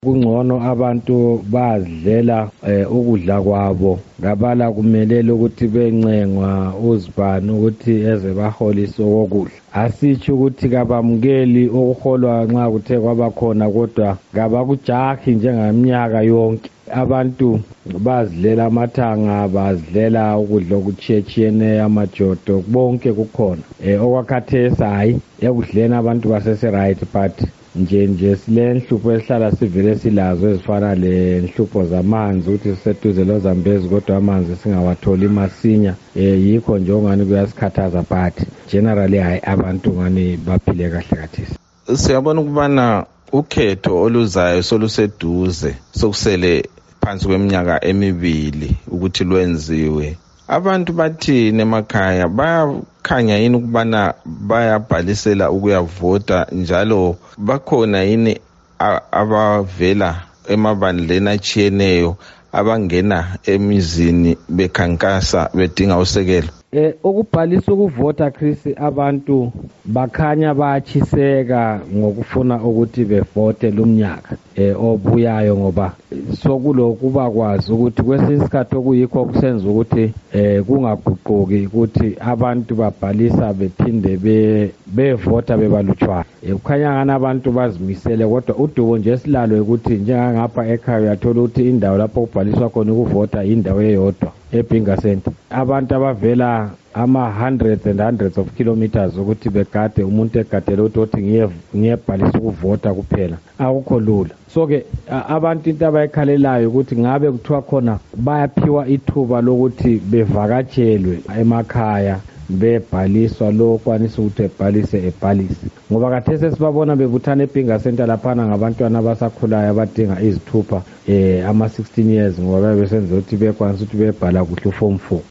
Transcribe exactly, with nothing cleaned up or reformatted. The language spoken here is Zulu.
Kungcono abantu bazidlela eh, ukudla kwabo ngabala kumelele ukuthi bencengwa uzibani ukuthi eze baholise okudla. Asitsho ukuthi kabamukeli ukuholwa nxa kuthe kwabakhona kodwa kabakujahi njengaminyaka yonke. Abantu bazidlela amathanga, bazidlela ukudla okutshiyeneyo, amajodo bonke kukhona. Eh, okwakhathesi hayi ekudleni abantu basese right but nje nje sile nhlupho esihlala sivele silazo ezifana le nhlupho zamanzi ukuthi siseduze loZambezi kodwa amanzi singawatholi masinya. Eh, yikho nje ongani kuyasikhathaza but generally hayi abantu ngani baphile kahle kathesi. Siyabona ukubana ukhetho oluzayo soluseduze sokusele phansi kweminyaka emibili ukuthi lwenziwe. Abantu bathini emakhaya bayakhanya yini ukubana bayabhalisela ukuyavota njalo bakhona yini abavela emabandleni atshiyeneyo abangena emizini bekhankasa bedinga usekelo? Eh ukubhalisa ukuvota Chris, abantu bakhanya bayatshiseka ngokufuna ukuthi bevote lumnyaka eh obuyayo ngoba sokulokuba kwazi ukuthi kwesinye isikhathi okuyikho kusenza ukuthi eh kungaguquki ukuthi abantu babhalisa bephinde be bevota bebalutshwana. Kukhanya ngani abantu bazimisele kodwa udubo nje silalo ukuthi njengangapha ekhaya uyathola ukuthi indawo lapho kubhaliswa khona ukuvota indawo eyodwa eBinga Center. Abantu abavela ama hundreds and hundreds of kilometers ukuthi begade umuntu egadele ukuthi ngiye ngiyebhalisa ukuvota kuphela akukho lula. So ke abantu into abayikhalelayo ukuthi ngabe kuthiwa khona bayaphiwa ithuba lokuthi bevakatshelwe emakhaya bebhaliswa lo kwanisa ukuthi ebhalise ebhalise ngoba kathese sibabona bebuthana eBinga Center laphana ngabantwana abasakhulayo abadinga izithupha eh ama sixteen years ngoba besenza ukuthi bekwanisa ukuthi bebhala kuhle form four.